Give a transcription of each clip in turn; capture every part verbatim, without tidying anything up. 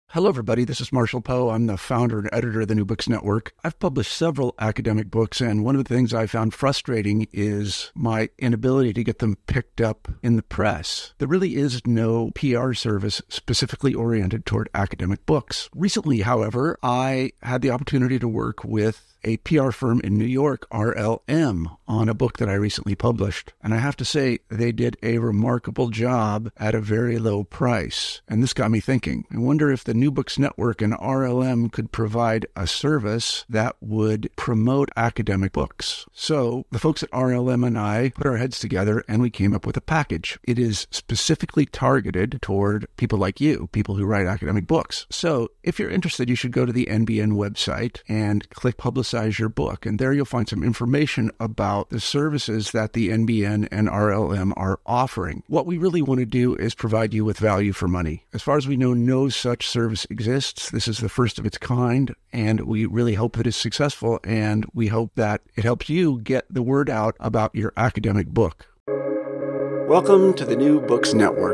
Hello, everybody. This is Marshall Poe. I'm the founder and editor of the New Books Network. I've published several academic books, and one of the things I found frustrating is my inability to get them picked up in the press. There really is no P R service specifically oriented toward academic books. Recently, however, I had the opportunity to work with a P R firm in New York, R L M, on a book that I recently published. And I have to say, they did a remarkable job at a very low price. And this got me thinking. I wonder if the New Books Network and R L M could provide a service that would promote academic books. So the folks at R L M and I put our heads together and we came up with a package. It is specifically targeted toward people like you, people who write academic books. So if you're interested, you should go to the N B N website and click Publicize your book. And there you'll find some information about the services that the N B N and R L M are offering. What we really want to do is provide you with value for money. As far as we know, no such service exists. This is the first of its kind, and we really hope that it's successful, and we hope that it helps you get the word out about your academic book. Welcome to the New Books Network.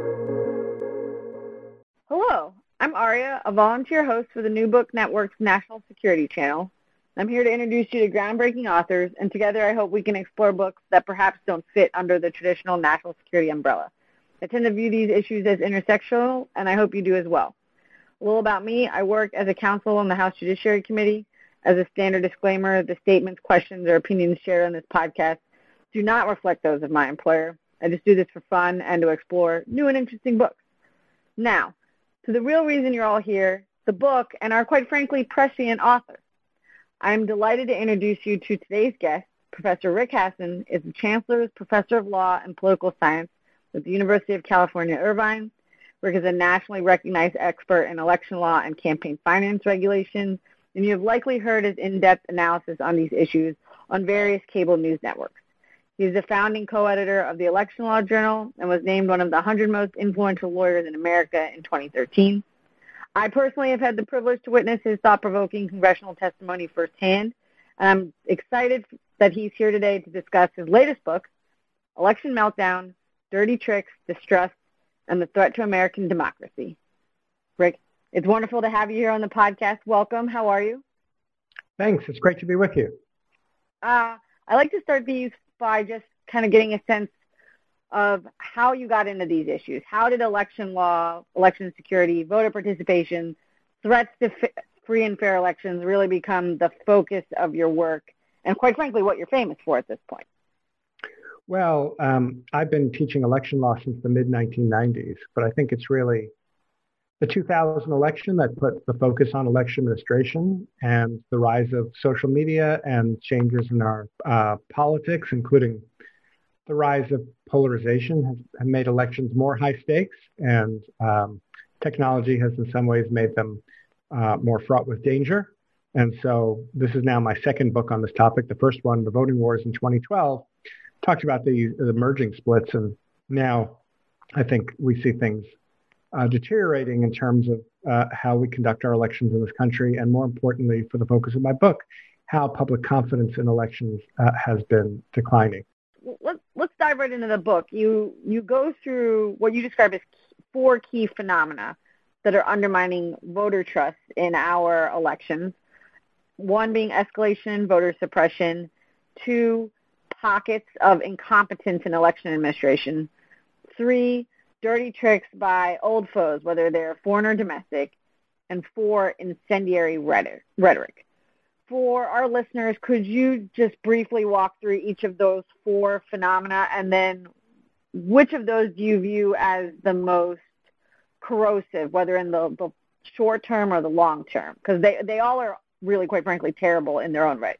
Hello, I'm Aria, a volunteer host for the New Book Network's National Security Channel. I'm here to introduce you to groundbreaking authors, and together I hope we can explore books that perhaps don't fit under the traditional national security umbrella. I tend to view these issues as intersectional, and I hope you do as well. A little about me: I work as a counsel on the House Judiciary Committee. As a standard disclaimer, the statements, questions, or opinions shared on this podcast do not reflect those of my employer. I just do this for fun and to explore new and interesting books. Now, to the real reason you're all here, the book and our, quite frankly, prescient author. I'm delighted to introduce you to today's guest. Professor Rick Hasen is the Chancellor's Professor of Law and Political Science with the University of California, Irvine. Rick is a nationally recognized expert in election law and campaign finance regulation, and you have likely heard his in-depth analysis on these issues on various cable news networks. He is the founding co-editor of the Election Law Journal and was named one of the one hundred most influential lawyers in America in twenty thirteen. I personally have had the privilege to witness his thought-provoking congressional testimony firsthand, and I'm excited that he's here today to discuss his latest book, Election Meltdown, Dirty Tricks, Distrust, and the Threat to American Democracy. Rick, it's wonderful to have you here on the podcast. Welcome. How are you? Thanks. It's great to be with you. Uh, I like to start these by just kind of getting a sense of how you got into these issues. How did election law, election security, voter participation, threats to f- free and fair elections really become the focus of your work, and quite frankly, what you're famous for at this point? Well, um, I've been teaching election law since the mid nineteen nineties, but I think it's really the two thousand election that put the focus on election administration and the rise of social media and changes in our uh, politics, including the rise of polarization, has, have made elections more high stakes, and um, technology has in some ways made them uh, more fraught with danger. And so this is now my second book on this topic. The first one, The Voting Wars in twenty twelve, talked about the, the emerging splits. And now I think we see things uh, deteriorating in terms of uh, how we conduct our elections in this country. And more importantly, for the focus of my book, how public confidence in elections uh, has been declining. Let's, let's dive right into the book. You you go through what you describe as four key phenomena that are undermining voter trust in our elections. One being escalation, voter suppression. Two, pockets of incompetence in election administration. Three, dirty tricks by old foes, whether they're foreign or domestic. And four, incendiary rhetoric. For our listeners, could you just briefly walk through each of those four phenomena, and then which of those do you view as the most corrosive, whether in the, the short term or the long term? Because they, they all are really, quite frankly, terrible in their own right.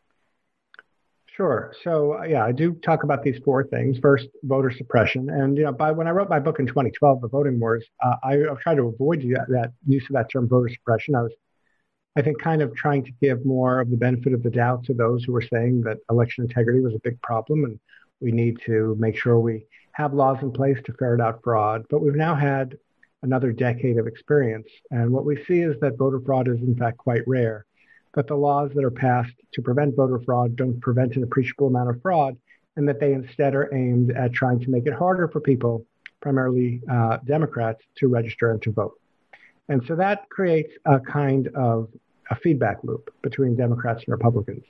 Sure. So, uh, yeah, I do talk about these four things. First, voter suppression. And, you know, by when I wrote my book in twenty twelve, The Voting Wars, uh, I, I tried to avoid that, that use of that term voter suppression. I was I think kind of trying to give more of the benefit of the doubt to those who were saying that election integrity was a big problem and we need to make sure we have laws in place to ferret out fraud. But we've now had another decade of experience. And what we see is that voter fraud is in fact quite rare, that the laws that are passed to prevent voter fraud don't prevent an appreciable amount of fraud, and that they instead are aimed at trying to make it harder for people, primarily uh, Democrats, to register and to vote. And so that creates a kind of a feedback loop between Democrats and Republicans.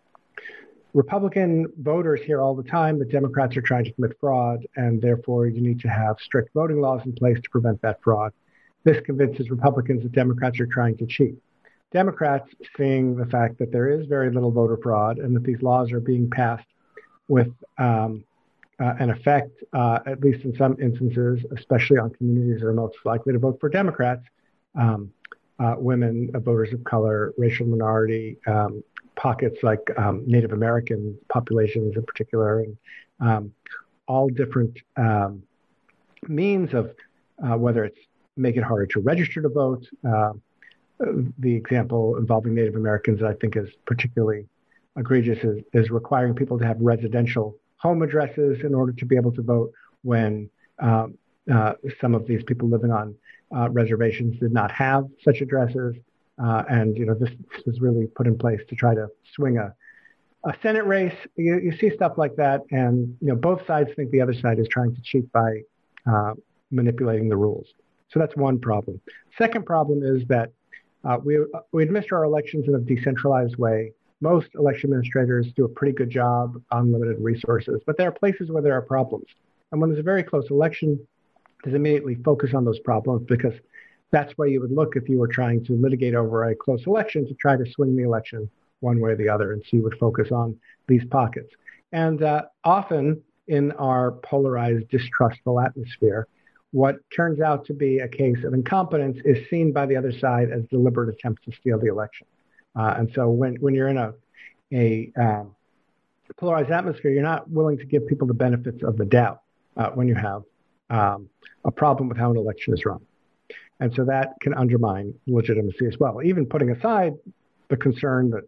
Republican voters hear all the time that Democrats are trying to commit fraud, and therefore you need to have strict voting laws in place to prevent that fraud. This convinces Republicans that Democrats are trying to cheat. Democrats, seeing the fact that there is very little voter fraud and that these laws are being passed with um, uh, an effect, uh, at least in some instances, especially on communities that are most likely to vote for Democrats, um, uh, women, uh, voters of color, racial minority, um, pockets like um, Native American populations in particular, and um, all different um, means of uh, whether it's make it harder to register to vote. Uh, the example involving Native Americans that I think is particularly egregious is, is requiring people to have residential home addresses in order to be able to vote when um, uh, some of these people living on uh, reservations did not have such addresses. Uh, and, you know, this, this was really put in place to try to swing a, a Senate race. You, you see stuff like that, and, you know, both sides think the other side is trying to cheat by uh, manipulating the rules. So that's one problem. Second problem is that uh, we, we administer our elections in a decentralized way. Most election administrators do a pretty good job on limited resources, but there are places where there are problems. And when there's a very close election, there's immediately focus on those problems, because that's where you would look if you were trying to litigate over a close election to try to swing the election one way or the other. And so you would focus on these pockets. And uh, often in our polarized, distrustful atmosphere, what turns out to be a case of incompetence is seen by the other side as deliberate attempts to steal the election. Uh, and so when, when you're in a, a um, polarized atmosphere, you're not willing to give people the benefits of the doubt uh, when you have um, a problem with how an election is run. And so that can undermine legitimacy as well, even putting aside the concern that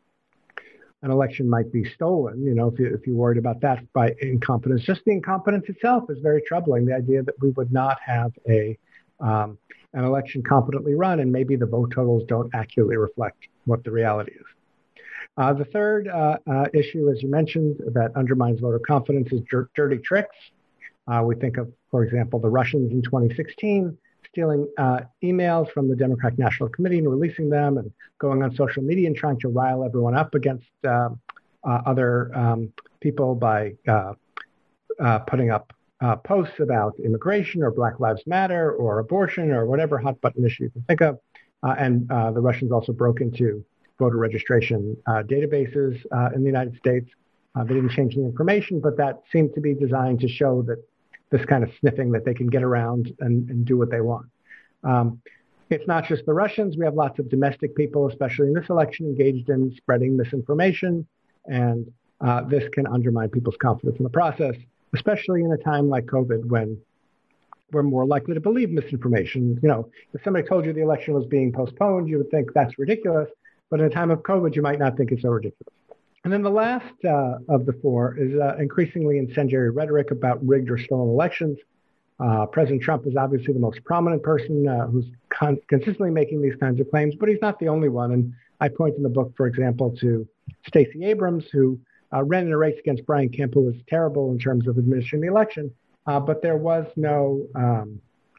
an election might be stolen. You know, if, you, if you're worried about that by incompetence, just the incompetence itself is very troubling. The idea that we would not have a um, an election competently run, and maybe the vote totals don't accurately reflect what the reality is. Uh, the third uh, uh, issue, as you mentioned, that undermines voter confidence is dir- dirty tricks. Uh, we think of, for example, the Russians in twenty sixteen, stealing uh, emails from the Democratic National Committee and releasing them, and going on social media and trying to rile everyone up against uh, uh, other um, people by uh, uh, putting up uh, posts about immigration or Black Lives Matter or abortion or whatever hot button issue you can think of. Uh, and uh, the Russians also broke into voter registration uh, databases uh, in the United States. Uh, they didn't change the information, but that seemed to be designed to show that this kind of sniffing, that they can get around and, and do what they want. Um, it's not just the Russians. We have lots of domestic people, especially in this election, engaged in spreading misinformation. And uh, this can undermine people's confidence in the process, especially in a time like COVID, when we're more likely to believe misinformation. You know, if somebody told you the election was being postponed, you would think that's ridiculous. But in a time of COVID, you might not think it's so ridiculous. And then the last uh, of the four is uh, increasingly incendiary rhetoric about rigged or stolen elections. Uh, President Trump is obviously the most prominent person uh, who's con- consistently making these kinds of claims, but he's not the only one. And I point in the book, for example, to Stacey Abrams, who uh, ran in a race against Brian Kemp, who was terrible in terms of administering the election, uh, but there was no um,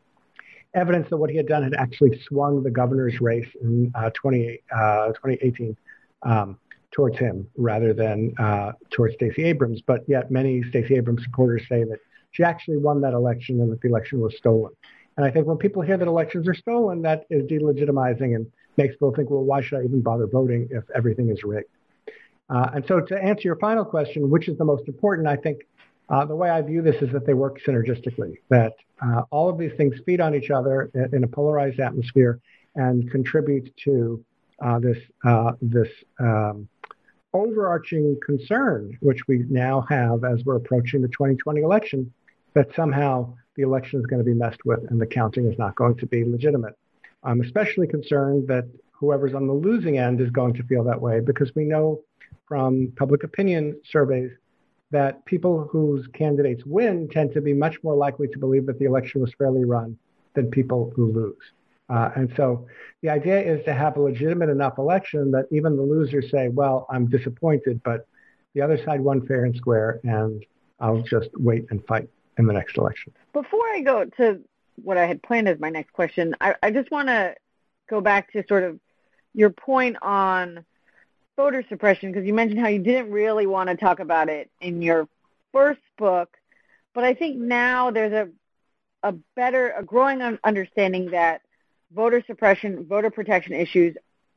evidence that what he had done had actually swung the governor's race in uh, twenty eighteen. Um, towards him rather than uh, towards Stacey Abrams. But yet many Stacey Abrams supporters say that she actually won that election and that the election was stolen. And I think when people hear that elections are stolen, that is delegitimizing and makes people think, well, why should I even bother voting if everything is rigged? Uh, and so to answer your final question, which is the most important, I think uh, the way I view this is that they work synergistically, that uh, all of these things feed on each other in, in a polarized atmosphere and contribute to uh, this, uh, this um, overarching concern, which we now have as we're approaching the twenty twenty election, that somehow the election is going to be messed with and the counting is not going to be legitimate. I'm especially concerned that whoever's on the losing end is going to feel that way, because we know from public opinion surveys that people whose candidates win tend to be much more likely to believe that the election was fairly run than people who lose. Uh, and so the idea is to have a legitimate enough election that even the losers say, well, I'm disappointed, but the other side won fair and square, and I'll just wait and fight in the next election. Before I go to what I had planned as my next question. I, I just want to go back to sort of your point on voter suppression, because you mentioned how you didn't really want to talk about it in your first book, but I think now there's a a better, a growing understanding that voter suppression, voter protection issues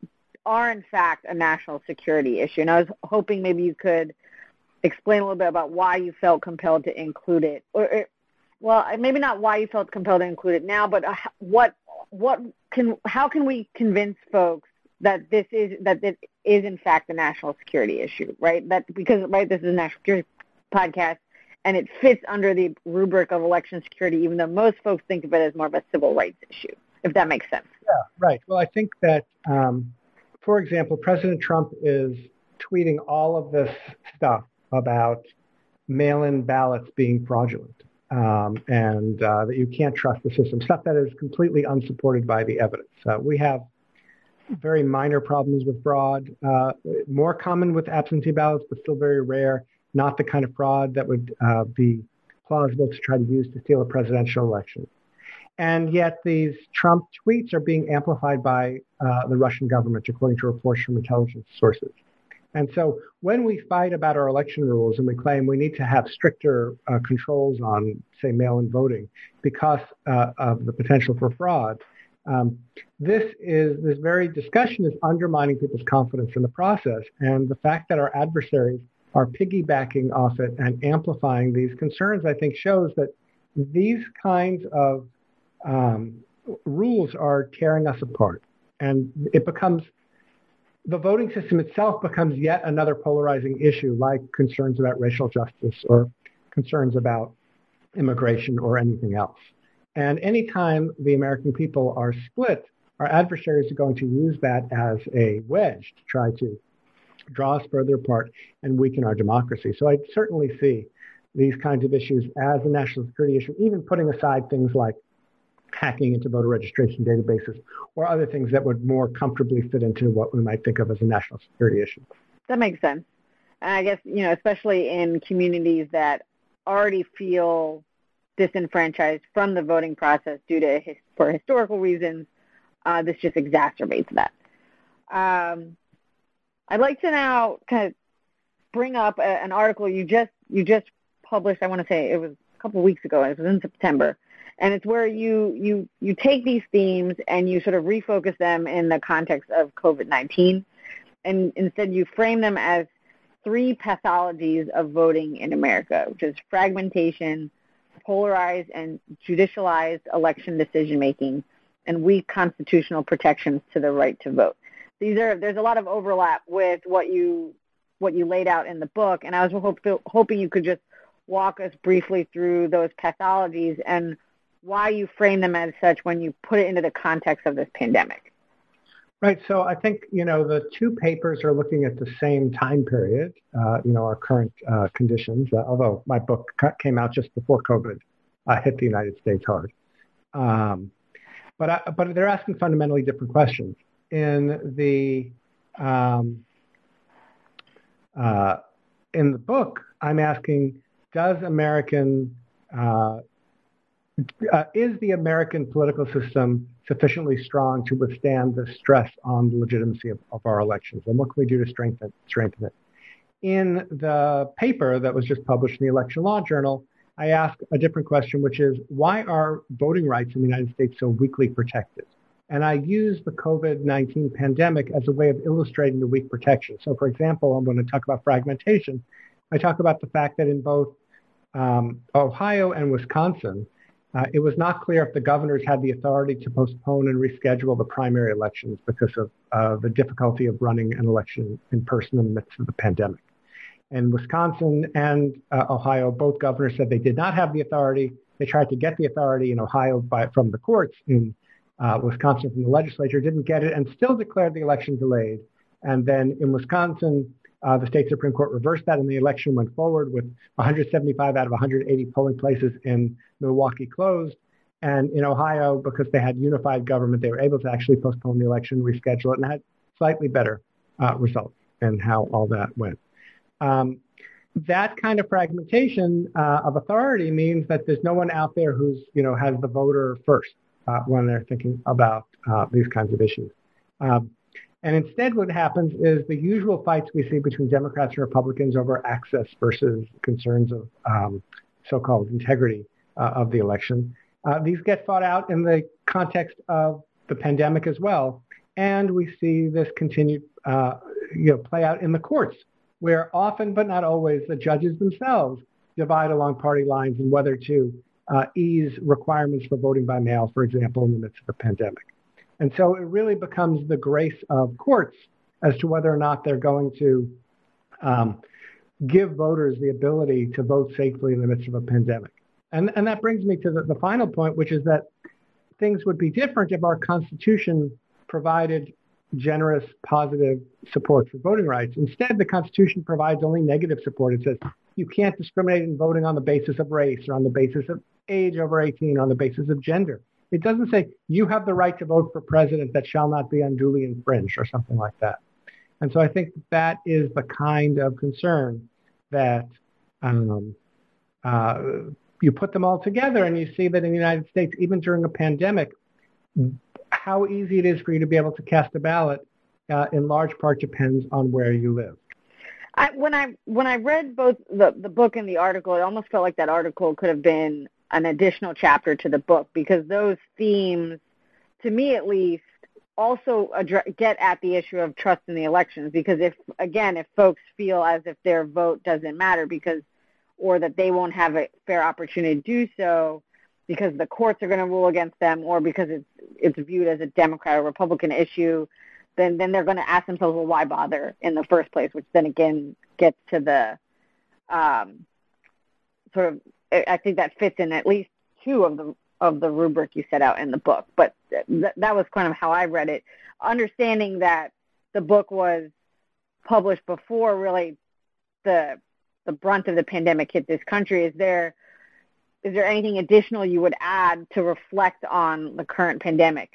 are in fact a national security issue. And I was hoping maybe you could explain a little bit about why you felt compelled to include it, or, well, maybe not why you felt compelled to include it now, but what, what can, how can we convince folks that this is, that this is in fact a national security issue, right? That because, right, this is a national security podcast, and it fits under the rubric of election security, even though most folks think of it as more of a civil rights issue, if that makes sense. Yeah, right. Well, I think that, um, for example, President Trump is tweeting all of this stuff about mail-in ballots being fraudulent, um, and uh, that you can't trust the system, stuff that is completely unsupported by the evidence. Uh, we have very minor problems with fraud, uh, more common with absentee ballots, but still very rare. Not the kind of fraud that would uh, be plausible to try to use to steal a presidential election. And yet these Trump tweets are being amplified by uh, the Russian government, according to reports from intelligence sources. And so when we fight about our election rules and we claim we need to have stricter uh, controls on, say, mail-in voting because uh, of the potential for fraud, um, this is this very discussion is undermining people's confidence in the process. And the fact that our adversaries are piggybacking off it and amplifying these concerns, I think, shows that these kinds of um, rules are tearing us apart. And it becomes, the voting system itself becomes yet another polarizing issue, like concerns about racial justice or concerns about immigration or anything else. And anytime the American people are split, our adversaries are going to use that as a wedge to try to draw us further apart and weaken our democracy. So I certainly see these kinds of issues as a national security issue, even putting aside things like hacking into voter registration databases or other things that would more comfortably fit into what we might think of as a national security issue. That makes sense. And I guess, you know, especially in communities that already feel disenfranchised from the voting process due to, for historical reasons, uh, this just exacerbates that. Um, I'd like to now kind of bring up a, an article you just you just published. I want to say it was a couple of weeks ago. It was in September, and it's where you you you take these themes and you sort of refocus them in the context of COVID nineteen, and instead you frame them as three pathologies of voting in America, which is fragmentation, polarized and judicialized election decision making, and weak constitutional protections to the right to vote. These are there's a lot of overlap with what you what you laid out in the book, and I was hope, hoping you could just walk us briefly through those pathologies and why you frame them as such when you put it into the context of this pandemic. Right. So I think, you know, the two papers are looking at the same time period, uh, you know, our current uh, conditions, uh, although my book came out just before COVID uh, hit the United States hard. Um, but I, but they're asking fundamentally different questions. In the um, uh, in the book, I'm asking, does American uh, uh, is the American political system sufficiently strong to withstand the stress on the legitimacy of, of our elections, and what can we do to strengthen strengthen it? In the paper that was just published in the Election Law Journal, I asked a different question, which is, why are voting rights in the United States so weakly protected? And I use the COVID nineteen pandemic as a way of illustrating the weak protection. So, for example, I'm going to talk about fragmentation. I talk about the fact that in both um, Ohio and Wisconsin, uh, it was not clear if the governors had the authority to postpone and reschedule the primary elections because of uh, the difficulty of running an election in person in the midst of the pandemic. In Wisconsin and uh, Ohio, both governors said they did not have the authority. They tried to get the authority in Ohio by, from the courts. In Uh, Wisconsin from the legislature, didn't get it, and still declared the election delayed. And then in Wisconsin, uh, the state Supreme Court reversed that, and the election went forward with one hundred seventy-five out of one hundred eighty polling places in Milwaukee closed. And in Ohio, because they had unified government, they were able to actually postpone the election, reschedule it, and had slightly better uh, results in how all that went. Um, that kind of fragmentation uh, of authority means that there's no one out there who's, you know, has the voter first uh, when they're thinking about uh, these kinds of issues. Um, and instead what happens is the usual fights we see between Democrats and Republicans over access versus concerns of um, so-called integrity uh, of the election. Uh, these get fought out in the context of the pandemic as well. And we see this continued uh, you know, play out in the courts, where often, but not always, the judges themselves divide along party lines and whether to uh, ease requirements for voting by mail, for example, in the midst of a pandemic. And so it really becomes the grace of courts as to whether or not they're going to um, give voters the ability to vote safely in the midst of a pandemic. And, and that brings me to the, the final point, which is that things would be different if our Constitution provided generous, positive support for voting rights. Instead, the Constitution provides only negative support. It says you can't discriminate in voting on the basis of race or on the basis of age over eighteen, or on the basis of gender. It doesn't say you have the right to vote for president that shall not be unduly infringed or something like that. And so I think that is the kind of concern that um, uh, you put them all together and you see that in the United States, even during a pandemic, how easy it is for you to be able to cast a ballot uh, in large part depends on where you live. I, when I when I read both the, the book and the article, it almost felt like that article could have been an additional chapter to the book, because those themes, to me at least, also address, get at the issue of trust in the elections. Because if, again, if folks feel as if their vote doesn't matter because, or that they won't have a fair opportunity to do so because the courts are going to rule against them, or because it's it's viewed as a Democrat or Republican issue, then then they're going to ask themselves, well, why bother in the first place? Which then again gets to the um, sort of, I think that fits in at least two of the of the rubric you set out in the book. But th- that was kind of how I read it, understanding that the book was published before really the the brunt of the pandemic hit this country. Is there is there anything additional you would add to reflect on the current pandemic?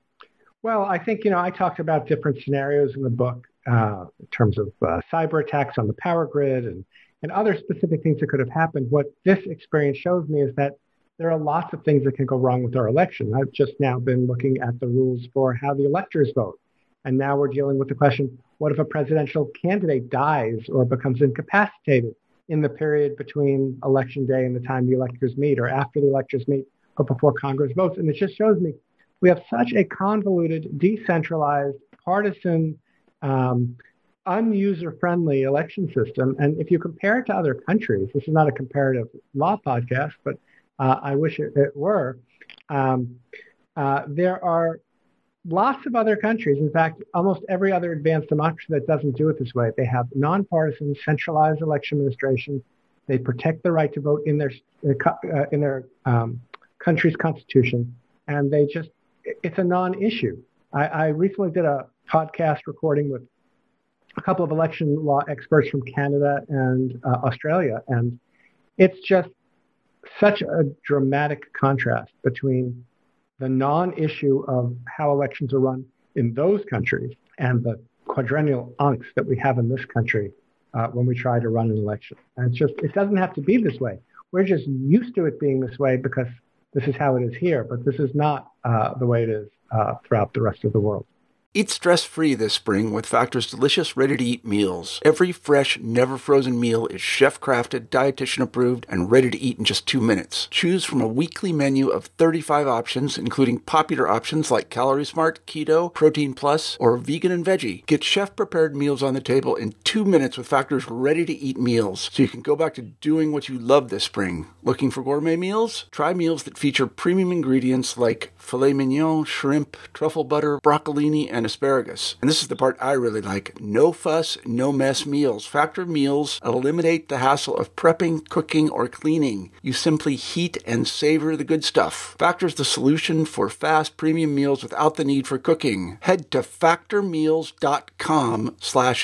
Well, I think, you know, I talked about different scenarios in the book uh, in terms of uh, cyber attacks on the power grid and, and other specific things that could have happened. What this experience shows me is that there are lots of things that can go wrong with our election. I've just now been looking at the rules for how the electors vote. And now we're dealing with the question, what if a presidential candidate dies or becomes incapacitated in the period between election day and the time the electors meet, or after the electors meet, but before Congress votes? And it just shows me we have such a convoluted, decentralized, partisan, um, un-user-friendly election system. And if you compare it to other countries, this is not a comparative law podcast, but uh, I wish it, it were, um, uh, there are lots of other countries, in fact, almost every other advanced democracy that doesn't do it this way. They have nonpartisan, centralized election administration. They protect the right to vote in their uh, in their um, country's constitution, and they just, it's a non-issue. I, I recently did a podcast recording with a couple of election law experts from Canada and uh, Australia, and it's just such a dramatic contrast between the non-issue of how elections are run in those countries and the quadrennial angst that we have in this country uh, when we try to run an election. And it's just, it doesn't have to be this way. We're just used to it being this way because this is how it is here, but this is not uh, the way it is uh, throughout the rest of the world. Eat stress-free this spring with Factor's delicious, ready-to-eat meals. Every fresh, never-frozen meal is chef-crafted, dietitian-approved, and ready to eat in just two minutes. Choose from a weekly menu of thirty-five options, including popular options like Calorie Smart, Keto, Protein Plus, or Vegan and Veggie. Get chef-prepared meals on the table in two minutes with Factor's ready-to-eat meals, so you can go back to doing what you love this spring. Looking for gourmet meals? Try meals that feature premium ingredients like filet mignon, shrimp, truffle butter, broccolini, and asparagus. And this is the part I really like. No fuss, no mess meals. Factor meals eliminate the hassle of prepping, cooking, or cleaning. You simply heat and savor the good stuff. Factor's the solution for fast premium meals without the need for cooking. Head to factormeals.com slash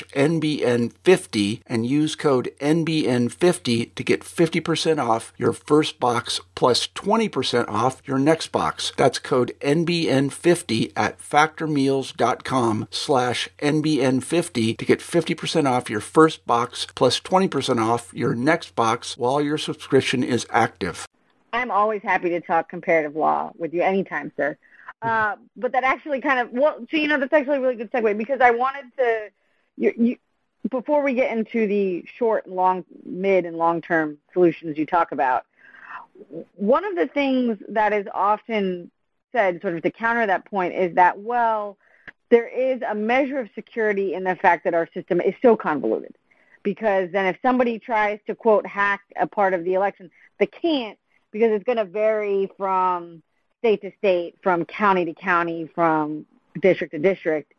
NBN50 and use code N B N fifty to get fifty percent off your first box plus twenty percent off your next box. That's code N B N fifty at factormeals.com slash NBN50 to get fifty percent off your first box plus twenty percent off your next box while your subscription is active. I'm always happy to talk comparative law with you anytime, sir. Uh, but that actually kind of, well, so, you know, that's actually a really good segue because I wanted to, you, you, before we get into the short and long, mid and long-term solutions you talk about, one of the things that is often said sort of to counter that point is that, well, there is a measure of security in the fact that our system is so convoluted because then if somebody tries to, quote, hack a part of the election, they can't because it's going to vary from state to state, from county to county, from district to district.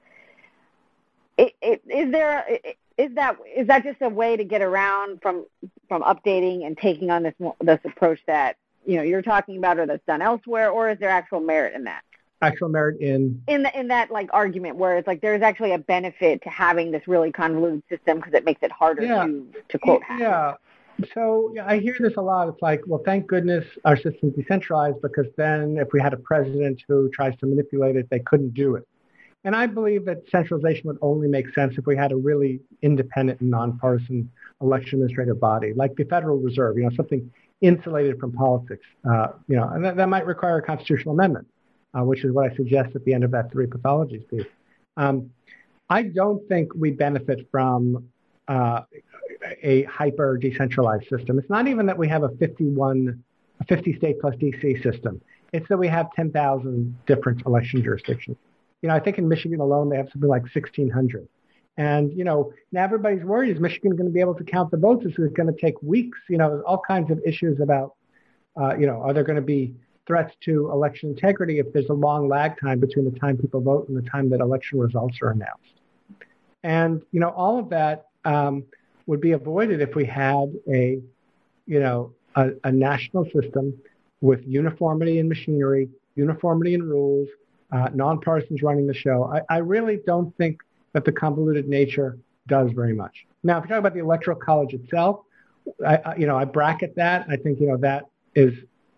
It, it, is there is that is that just a way to get around from from updating and taking on this this approach that you know you're talking about, or that's done elsewhere, or is there actual merit in that? Actual merit in in the, in that like argument where it's like there's actually a benefit to having this really convoluted system because it makes it harder yeah. to to quote hack. Yeah. So yeah, I hear this a lot. It's like, well, thank goodness our system's decentralized because then if we had a president who tries to manipulate it, they couldn't do it. And I believe that centralization would only make sense if we had a really independent and nonpartisan election administrative body, like the Federal Reserve, you know, something insulated from politics, uh, you know, and that, that might require a constitutional amendment, uh, which is what I suggest at the end of that three pathologies piece. Um, I don't think we benefit from uh, a hyper decentralized system. It's not even that we have a fifty-one, a fifty state plus D C system. It's that we have ten thousand different election jurisdictions. You know, I think in Michigan alone, they have something like sixteen hundred. And, you know, now everybody's worried, is Michigan going to be able to count the votes? This is going to take weeks. You know, there's all kinds of issues about, uh, you know, are there going to be threats to election integrity if there's a long lag time between the time people vote and the time that election results are announced? And, you know, all of that um, would be avoided if we had a, you know, a, a national system with uniformity in machinery, uniformity in rules, uh, nonpartisans running the show. I, I really don't think that the convoluted nature does very much. Now, if you talk about the Electoral College itself, I, I, you know, I bracket that. I think, you know, that is,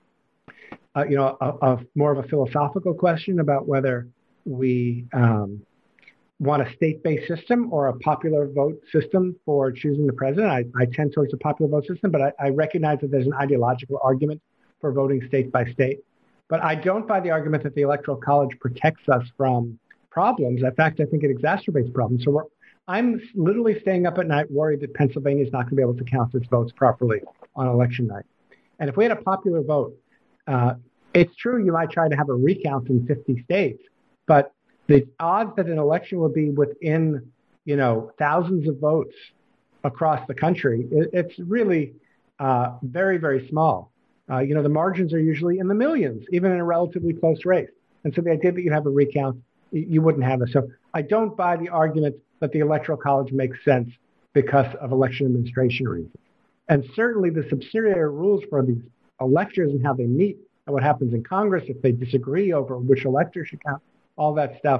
uh, you know, a, a more of a philosophical question about whether we um, want a state-based system or a popular vote system for choosing the president. I, I tend towards a popular vote system, but I, I recognize that there's an ideological argument for voting state by state. But I don't buy the argument that the Electoral College protects us from problems. In fact, I think it exacerbates problems. So we're, I'm literally staying up at night worried that Pennsylvania is not going to be able to count its votes properly on election night. And if we had a popular vote, uh, it's true you might try to have a recount in fifty states, but the odds that an election will be within, you know, thousands of votes across the country, it, it's really uh, very, very small. Uh, you know, the margins are usually in the millions, even in a relatively close race. And so the idea that you have a recount, you wouldn't have it. So I don't buy the argument that the Electoral College makes sense because of election administration reasons. And certainly the subsidiary rules for these electors and how they meet and what happens in Congress if they disagree over which electors should count, all that stuff,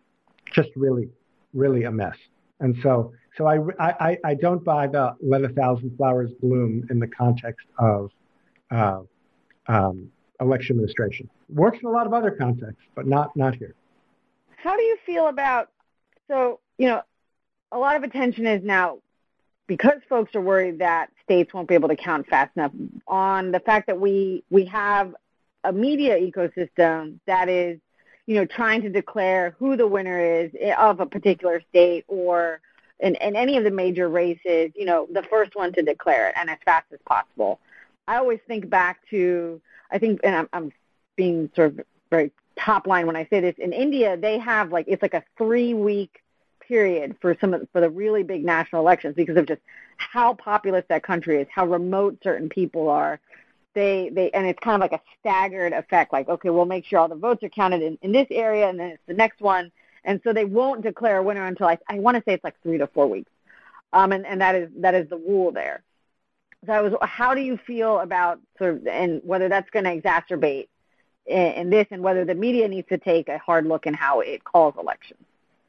just really, really a mess. And so so I, I, I don't buy the let a thousand flowers bloom in the context of uh, um, election administration. Works in a lot of other contexts, but not not here. How do you feel about, so, you know, a lot of attention is now, because folks are worried that states won't be able to count fast enough, on the fact that we we have a media ecosystem that is, you know, trying to declare who the winner is of a particular state or in, in any of the major races, you know, the first one to declare it and as fast as possible. I always think back to, I think, and I'm, I'm being sort of very top line when I say this, in India, they have like, it's like a three week period for some of, for the really big national elections because of just how populous that country is, how remote certain people are. They, they, and it's kind of like a staggered effect, like, okay, we'll make sure all the votes are counted in, in this area, and then it's the next one. And so they won't declare a winner until, I, I want to say it's like three to four weeks. Um, and, and that is that is the rule there. So I was, how do you feel about sort of, and whether that's going to exacerbate in, in this, and whether the media needs to take a hard look in how it calls elections?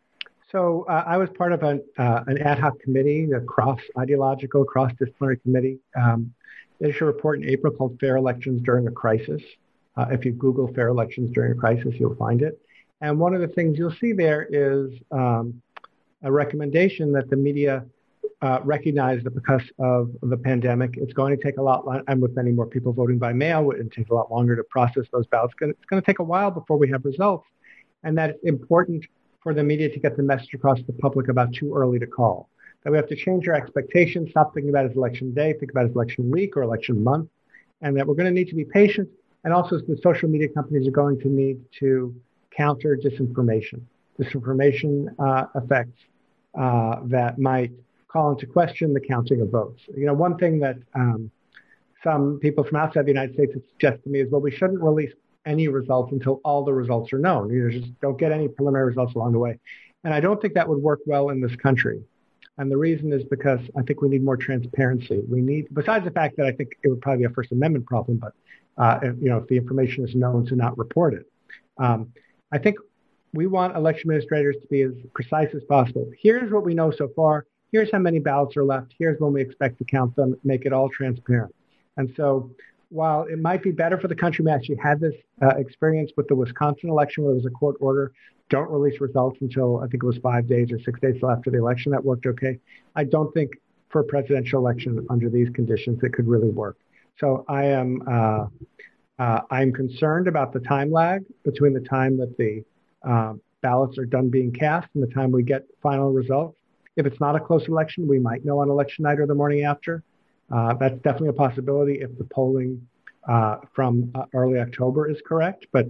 So uh, I was part of an, uh, an ad hoc committee, a cross-ideological, cross-disciplinary committee, um, They issued a report in April called Fair Elections During a Crisis. Uh, if you Google fair elections during a crisis, you'll find it. And one of the things you'll see there is um, a recommendation that the media uh, recognize that because of the pandemic, it's going to take a lot, lo- and with many more people voting by mail, it takes a lot longer to process those ballots. It's going to take a while before we have results, and that it's important for the media to get the message across to the public about too early to call. That we have to change our expectations, stop thinking about it as election day, think about it as election week or election month, and that we're going to need to be patient. And also the social media companies are going to need to counter disinformation, disinformation uh, effects uh, that might call into question the counting of votes. You know, one thing that um, some people from outside the United States have suggested to me is, well, we shouldn't release any results until all the results are known. You know, just don't get any preliminary results along the way. And I don't think that would work well in this country. And the reason is because I think we need more transparency. We need, besides the fact that I think it would probably be a First Amendment problem, but uh, if, you know, if the information is known, to not report it. Um, I think we want election administrators to be as precise as possible. Here's what we know so far. Here's how many ballots are left. Here's when we expect to count them. Make it all transparent. And so, while it might be better for the country, we actually had this uh, experience with the Wisconsin election where there was a court order, don't release results until I think it was five days or six days after the election. That worked okay. I don't think for a presidential election under these conditions it could really work. So I am uh, uh, I'm concerned about the time lag between the time that the uh, ballots are done being cast and the time we get final results. If it's not a close election, we might know on election night or the morning after. Uh, that's definitely a possibility if the polling uh, from uh, early October is correct, but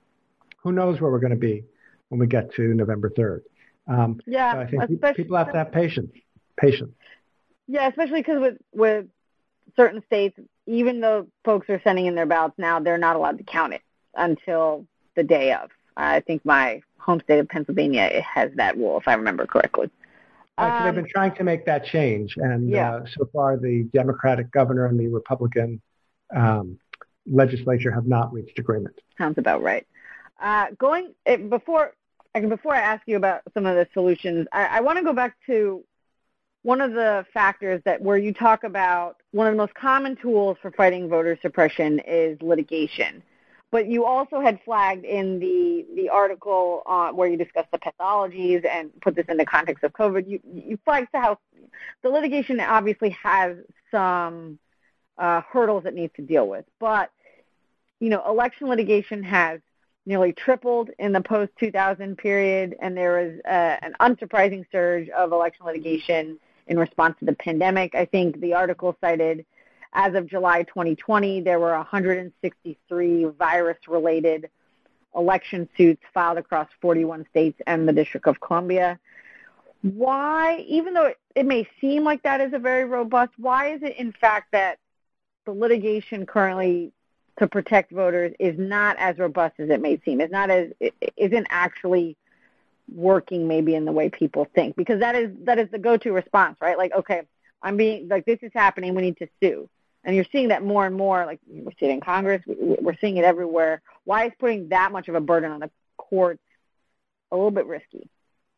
who knows where we're going to be when we get to November third. Um, yeah, so I think people have to have patience. Patience. Yeah, especially because with, with certain states, even though folks are sending in their ballots now, they're not allowed to count it until the day of. I think my home state of Pennsylvania has that rule, if I remember correctly. Right, so they've been trying to make that change, and yeah. uh, so far the Democratic governor and the Republican um, legislature have not reached agreement. Sounds about right. Uh, going before before I ask you about some of the solutions, I, I want to go back to one of the factors that where you talk about one of the most common tools for fighting voter suppression is litigation. But you also had flagged in the, the article uh, where you discussed the pathologies and put this in the context of COVID, you, you flagged to how the litigation obviously has some uh, hurdles it needs to deal with. But, you know, election litigation has nearly tripled in the post two thousand period, and there was uh, an unsurprising surge of election litigation in response to the pandemic. I think the article cited as of July twenty twenty, there were one hundred sixty-three virus-related election suits filed across forty-one states and the District of Columbia. Why, even though it, it may seem like that is a very robust, why is it in fact that the litigation currently to protect voters is not as robust as it may seem? It's not as, it isn't actually working maybe in the way people think, because that is that is the go-to response, right? Like, okay, I'm being, like, this is happening, we need to sue. And you're seeing that more and more, like we're seeing it in Congress, we're seeing it everywhere. Why is putting that much of a burden on the courts a little bit risky?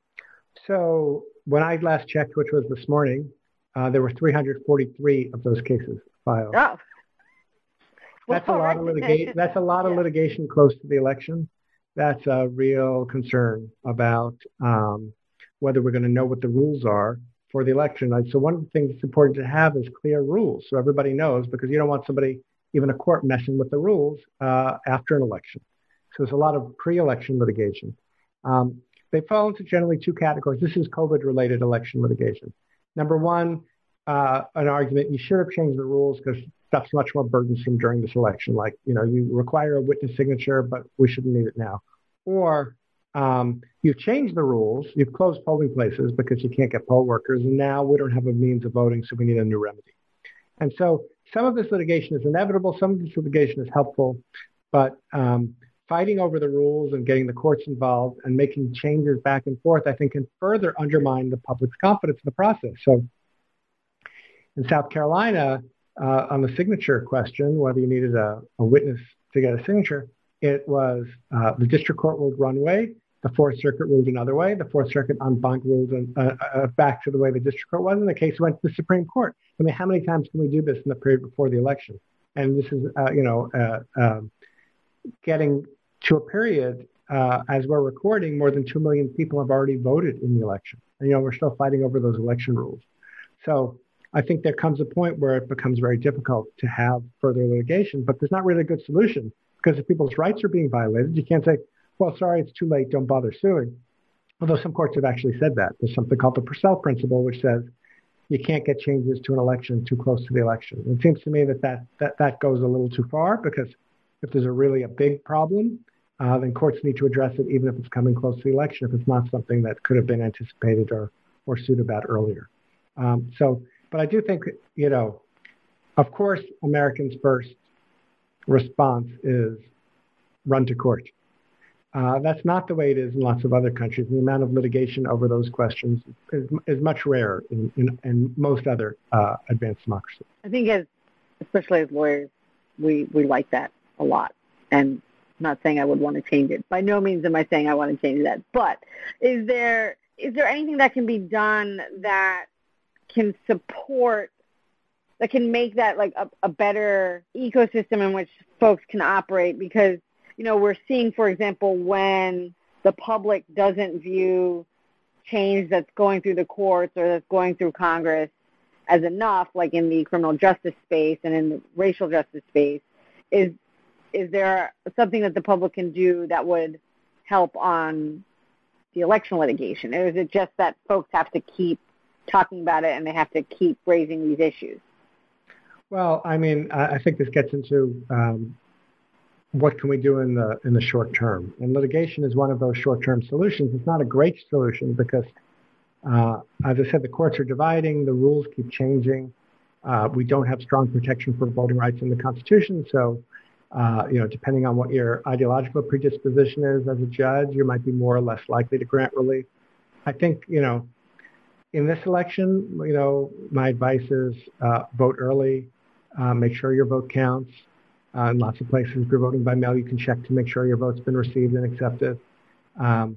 So when I last checked, which was this morning, uh, there were three hundred forty-three of those cases filed. Oh. That's well, a lot right. of litigation. That's a lot of yeah. litigation close to the election. That's a real concern about um, whether we're going to know what the rules are for the election. So one of the things that's important to have is clear rules so everybody knows, because you don't want somebody, even a court, messing with the rules uh, after an election. So there's a lot of pre-election litigation. Um, they fall into generally two categories. This is COVID-related election litigation. Number one, uh, an argument, you should have changed the rules because stuff's much more burdensome during this election. Like, you know, you require a witness signature, but we shouldn't need it now. Or Um, you've changed the rules, you've closed polling places because you can't get poll workers, and now we don't have a means of voting, so we need a new remedy. And so some of this litigation is inevitable, some of this litigation is helpful, but um, fighting over the rules and getting the courts involved and making changes back and forth, I think, can further undermine the public's confidence in the process. So in South Carolina, uh, on the signature question, whether you needed a, a witness to get a signature, it was uh, the district court ruled one way, The Fourth Circuit ruled another way. The Fourth Circuit en banc ruled uh, uh, back to the way the district court was, and the case went to the Supreme Court. I mean, how many times can we do this in the period before the election? And this is, uh, you know, uh, um, getting to a period, uh, as we're recording, more than two million people have already voted in the election. And, you know, we're still fighting over those election rules. So I think there comes a point where it becomes very difficult to have further litigation, but there's not really a good solution, because if people's rights are being violated, you can't say, well, sorry, it's too late, don't bother suing. Although some courts have actually said that. There's something called the Purcell principle, which says you can't get changes to an election too close to the election. It seems to me that that, that, that goes a little too far, because if there's a really a big problem, uh, then courts need to address it even if it's coming close to the election, if it's not something that could have been anticipated or, or sued about earlier. Um, so, but I do think, you know, of course, Americans' first response is run to court. Uh, that's not the way it is in lots of other countries. The amount of litigation over those questions is, is much rarer in, in, in most other uh, advanced democracies. I think as, especially as lawyers, we, we like that a lot. And I'm not saying I would want to change it. By no means am I saying I want to change that. But is there is there anything that can be done that can support, that can make that like a, a better ecosystem in which folks can operate? Because, you know, we're seeing, for example, when the public doesn't view change that's going through the courts or that's going through Congress as enough, like in the criminal justice space and in the racial justice space, is is there something that the public can do that would help on the election litigation? Or is it just that folks have to keep talking about it and they have to keep raising these issues? Well, I mean, I think this gets into um, what can we do in the in the short term? And litigation is one of those short-term solutions. It's not a great solution because, uh, as I said, the courts are dividing, the rules keep changing. Uh, we don't have strong protection for voting rights in the Constitution. So, uh, you know, depending on what your ideological predisposition is as a judge, you might be more or less likely to grant relief. I think, you know, in this election, you know, my advice is uh, vote early, uh, make sure your vote counts. Uh, in lots of places, if you're voting by mail, you can check to make sure your vote's been received and accepted. Um,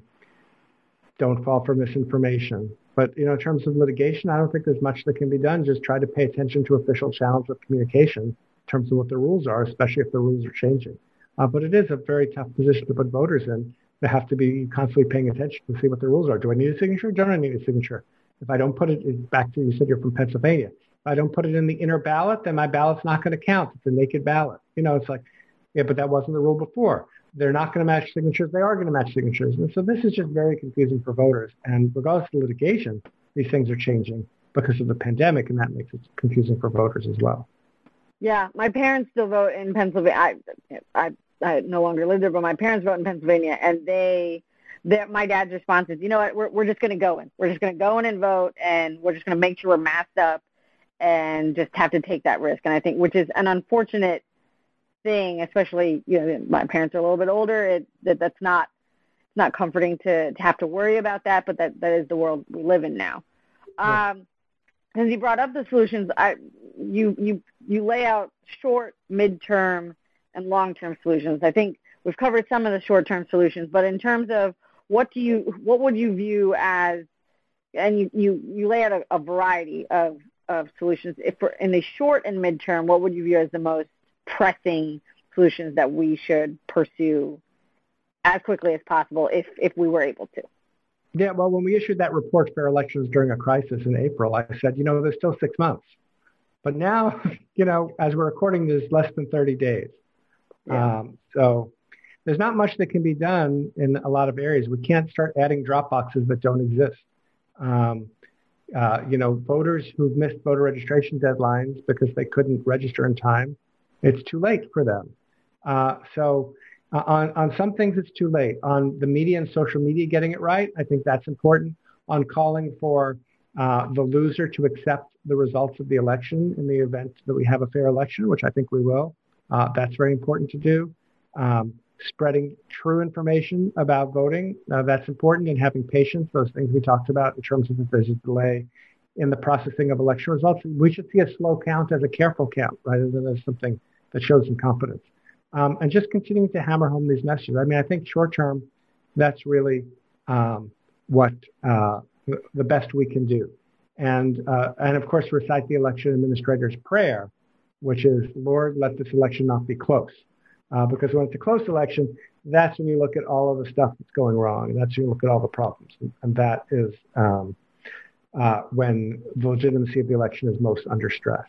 don't fall for misinformation. But, you know, in terms of litigation, I don't think there's much that can be done. Just try to pay attention to official channels of communication in terms of what the rules are, especially if the rules are changing. Uh, but it is a very tough position to put voters in. They have to be constantly paying attention to see what the rules are. Do I need a signature? Don't I need a signature? If I don't put it, it's back to, you said you're from Pennsylvania. If I don't put it in the inner ballot, then my ballot's not going to count. It's a naked ballot. You know, it's like, yeah, but that wasn't the rule before. They're not going to match signatures. They are going to match signatures. And so this is just very confusing for voters. And regardless of litigation, these things are changing because of the pandemic, and that makes it confusing for voters as well. Yeah, my parents still vote in Pennsylvania. I, I, I no longer live there, but my parents vote in Pennsylvania, and they, my dad's response is, you know what, we're, we're just going to go in. We're just going to go in and vote, and we're just going to make sure we're masked up and just have to take that risk. And I think, which is an unfortunate thing, especially, you know, my parents are a little bit older, it, that that's not it's not comforting to, to have to worry about that, but that, that is the world we live in now. Yeah. Um, since you brought up the solutions, I, you, you, you lay out short, midterm, and long-term solutions. I think we've covered some of the short-term solutions, but in terms of what do you, what would you view as, and you, you, you lay out a, a variety of, of solutions. If for, in the short and midterm, what would you view as the most pressing solutions that we should pursue as quickly as possible if, if we were able to? Yeah, well, when we issued that report, Fair Elections During a Crisis in April, I said, you know, there's still six months. But now, you know, as we're recording, there's less than thirty days. Yeah. Um, so there's not much that can be done in a lot of areas. We can't start adding drop boxes that don't exist. Um, uh, you know, voters who've missed voter registration deadlines because they couldn't register in time, it's too late for them. Uh, so uh, on, on some things, it's too late. On the media and social media getting it right, I think that's important. On calling for uh, the loser to accept the results of the election in the event that we have a fair election, which I think we will, uh, that's very important to do. Um, spreading true information about voting, uh, that's important, and having patience, those things we talked about in terms of if there's a delay in the processing of election results. We should see a slow count as a careful count rather than as something that shows some confidence. Um, and just continuing to hammer home these messages. I mean, I think short term, that's really um, what uh, the best we can do. And, uh, and of course, recite the election administrator's prayer, which is, Lord, let this election not be close. Uh, because when it's a close election, that's when you look at all of the stuff that's going wrong. And that's when you look at all the problems. And, and that is um, uh, when the legitimacy of the election is most under stress.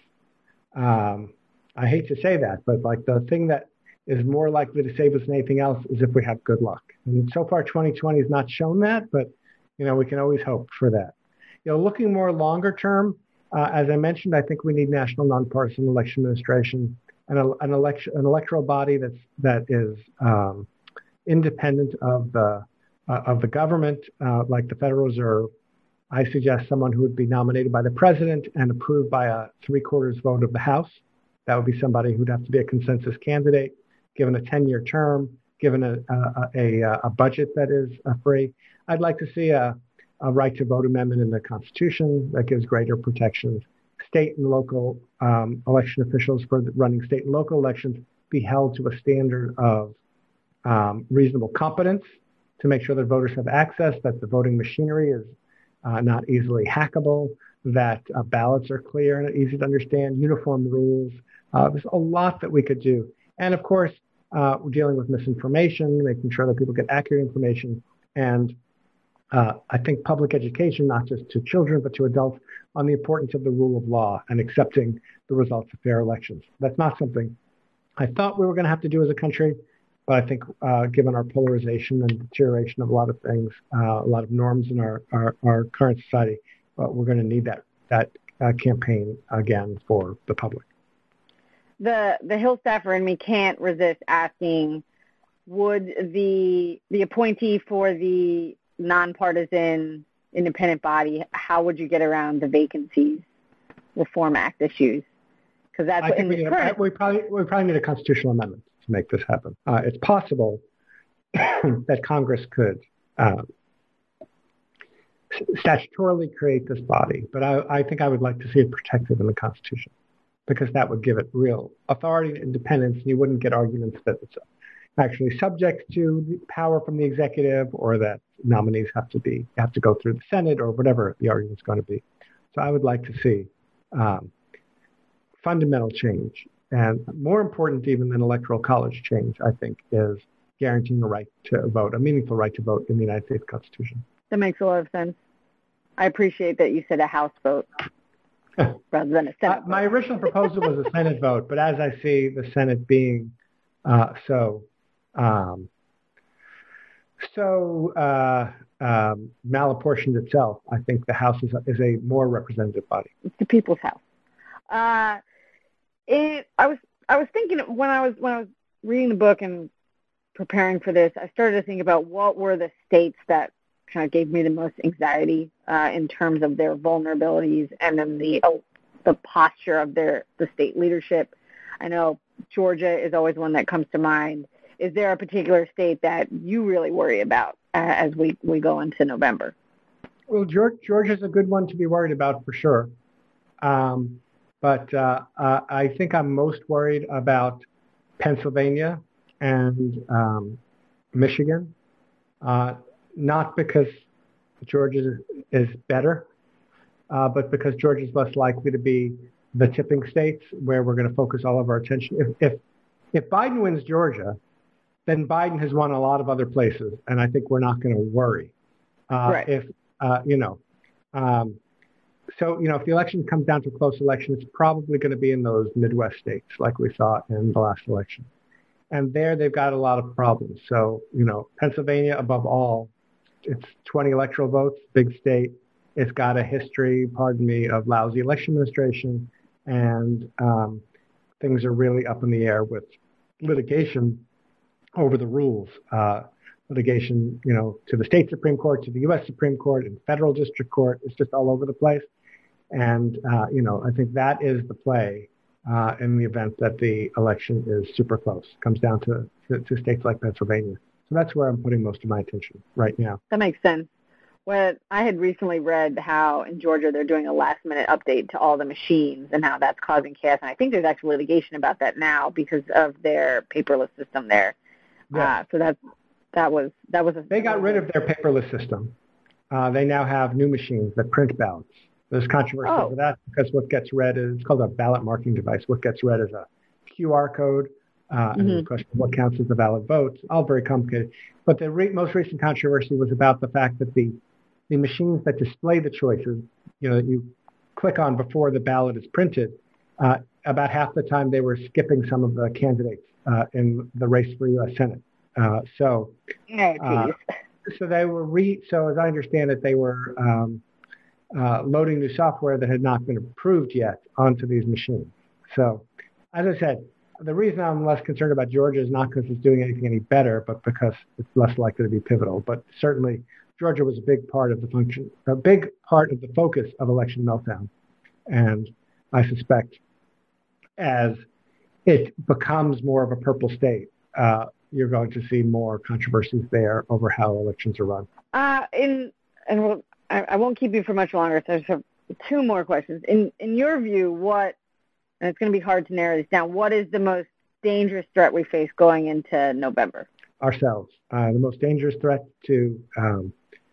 Um, I hate to say that, but like the thing that is more likely to save us than anything else is if we have good luck. And so far, twenty twenty has not shown that, but, you know, we can always hope for that. You know, looking more longer term, uh, as I mentioned, I think we need national nonpartisan election administration and a, an election, an electoral body that's that is um, independent of the uh, of the government, uh, like the Federal Reserve. I suggest someone who would be nominated by the president and approved by a three-quarters vote of the House. That would be somebody who'd have to be a consensus candidate, given a ten-year term, given a a, a, a budget that is uh, free. I'd like to see a a right to vote amendment in the Constitution that gives greater protections. State and local um, election officials for running state and local elections be held to a standard of um, reasonable competence to make sure that voters have access, that the voting machinery is uh, not easily hackable, that uh, ballots are clear and easy to understand, uniform rules. Uh, there's a lot that we could do. And of course, uh, we're dealing with misinformation, making sure that people get accurate information, and Uh, I think public education, not just to children, but to adults, on the importance of the rule of law and accepting the results of fair elections. That's not something I thought we were going to have to do as a country, but I think uh, given our polarization and deterioration of a lot of things, uh, a lot of norms in our, our, our current society, uh, we're going to need that, that uh, campaign again for the public. The, the Hill staffer in me can't resist asking, would the, the appointee for the nonpartisan independent body, how would you get around the Vacancies Reform Act issues? Because that's I what think in we, the need current... a, we probably we probably need a constitutional amendment to make this happen. Uh, it's possible that Congress could uh, statutorily create this body, but I, I think I would like to see it protected in the Constitution, because that would give it real authority and independence, and you wouldn't get arguments that it's actually subject to power from the executive, or that nominees have to be have to go through the Senate, or whatever the argument's going to be. So I would like to see um, fundamental change, and more important even than electoral college change, I think, is guaranteeing a right to vote, a meaningful right to vote in the United States Constitution. That makes a lot of sense. I appreciate that you said a House vote rather than a Senate uh, vote. My original proposal was a Senate vote, but as I see the Senate being uh, so Um, so uh, um, malapportioned itself, I think the House is a, is a more representative body. It's the people's house. Uh, it, I was I was thinking when I was when I was reading the book and preparing for this, I started to think about what were the states that kind of gave me the most anxiety uh, in terms of their vulnerabilities, and then the oh, the posture of their the state leadership. I know Georgia is always one that comes to mind. Is there a particular state that you really worry about uh, as we, we go into November? Well, Georgia, Georgia's a good one to be worried about for sure. Um, but uh, uh, I think I'm most worried about Pennsylvania and um, Michigan, uh, not because Georgia is better, uh, but because Georgia is less likely to be the tipping states where we're going to focus all of our attention. If, if, if Biden wins Georgia, then Biden has won a lot of other places, and I think we're not going to worry. Uh, right. If, uh, you know, um, so, you know, if the election comes down to a close election, it's probably going to be in those Midwest states like we saw in the last election. And there they've got a lot of problems. So, you know, Pennsylvania, above all, it's twenty electoral votes, big state. It's got a history, pardon me, of lousy election administration, and um, things are really up in the air with litigation over the rules, uh, litigation, you know, to the state Supreme Court, to the U S Supreme Court, and federal district court. It's just all over the place. And, uh, you know, I think that is the play uh, in the event that the election is super close. It comes down to, to, to states like Pennsylvania. So that's where I'm putting most of my attention right now. That makes sense. Well, I had recently read how in Georgia they're doing a last-minute update to all the machines and how that's causing chaos. And I think there's actually litigation about that now because of their paperless system there. Yeah. Uh, so that's that was that was a, They got rid of their paperless system. Uh, they now have new machines that print ballots. There's controversy Oh. over that because what gets read is it's called a ballot marking device. What gets read is a Q R code, uh, mm-hmm. and the question of what counts as a valid vote. All very complicated. But the re- most recent controversy was about the fact that the the machines that display the choices, you know, that you click on before the ballot is printed, uh, about half the time they were skipping some of the candidates uh, in the race for U S Senate. Uh, so, oh, uh, so they were re. So as I understand it, they were um, uh, loading new software that had not been approved yet onto these machines. So, as I said, the reason I'm less concerned about Georgia is not because it's doing anything any better, but because it's less likely to be pivotal. But certainly, Georgia was a big part of the function, a big part of the focus of Election Meltdown, and I suspect as it becomes more of a purple state, uh, you're going to see more controversies there over how elections are run. Uh, in and we'll, I, I won't keep you for much longer. So I just have two more questions. In in your view, what, and it's going to be hard to narrow this down, what is the most dangerous threat we face going into November? Ourselves. Uh, the most dangerous threat to um,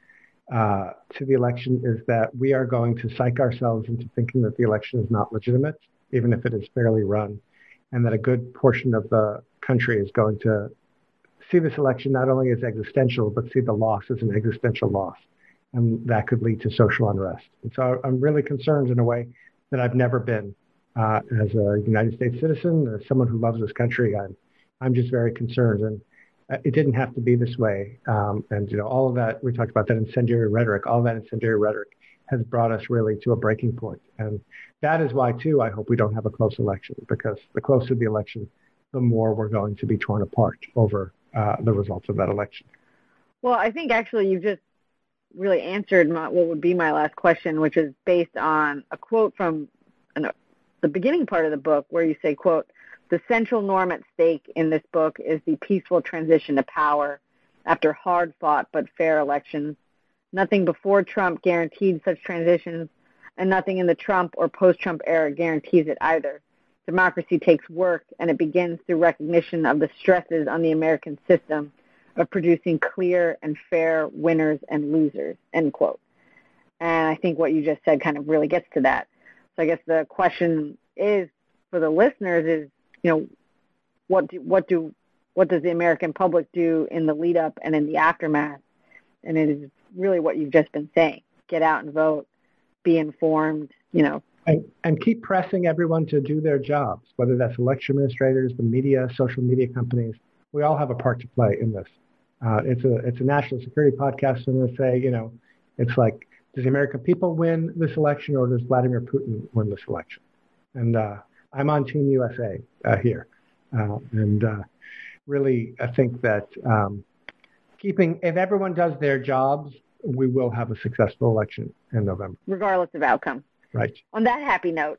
uh, to the election is that we are going to psych ourselves into thinking that the election is not legitimate, even if it is fairly run, and that a good portion of the country is going to see this election not only as existential, but see the loss as an existential loss. And that could lead to social unrest. And so I'm really concerned in a way that I've never been uh, as a United States citizen, as someone who loves this country. I'm, I'm just very concerned. And it didn't have to be this way. Um, and, you know, all of that, we talked about that incendiary rhetoric, all that incendiary rhetoric has brought us really to a breaking point. And that is why, too, I hope we don't have a close election, because the closer the election, the more we're going to be torn apart over uh, the results of that election. Well, I think actually you've just really answered my, what would be my last question, which is based on a quote from an, the beginning part of the book where you say, quote, "The central norm at stake in this book is the peaceful transition to power after hard-fought but fair elections. Nothing before Trump guaranteed such transitions, and nothing in the Trump or post-Trump era guarantees it either. Democracy takes work, and it begins through recognition of the stresses on the American system of producing clear and fair winners and losers," end quote. And I think what you just said kind of really gets to that. So I guess the question is, for the listeners, is, you know, what do, what do what does the American public do in the lead up and in the aftermath? And it is really what you've just been saying: get out and vote, be informed, you know. And, and keep pressing everyone to do their jobs, whether that's election administrators, the media, social media companies. We all have a part to play in this. Uh, it's a it's a national security podcast, and they say, you know, it's like, does the American people win this election, or does Vladimir Putin win this election? And uh, I'm on Team U S A uh, here, uh, and uh, really, I think that um, keeping if everyone does their jobs, we will have a successful election in November, regardless of outcome. Right. On that happy note,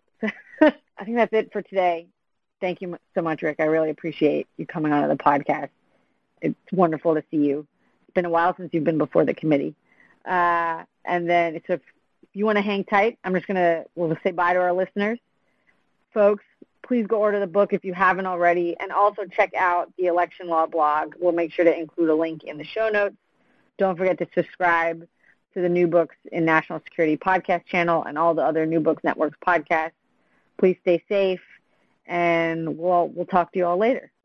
I think that's it for today. Thank you so much, Rick. I really appreciate you coming on to the podcast. It's wonderful to see you. It's been a while since you've been before the committee. Uh, and then so if you want to hang tight, I'm just going to we'll say bye to our listeners. Folks, please go order the book if you haven't already, and also check out the Election Law blog. We'll make sure to include a link in the show notes. Don't forget to subscribe to the New Books in National Security podcast channel and all the other New Books Network's podcasts. Please stay safe, and we'll we'll talk to you all later.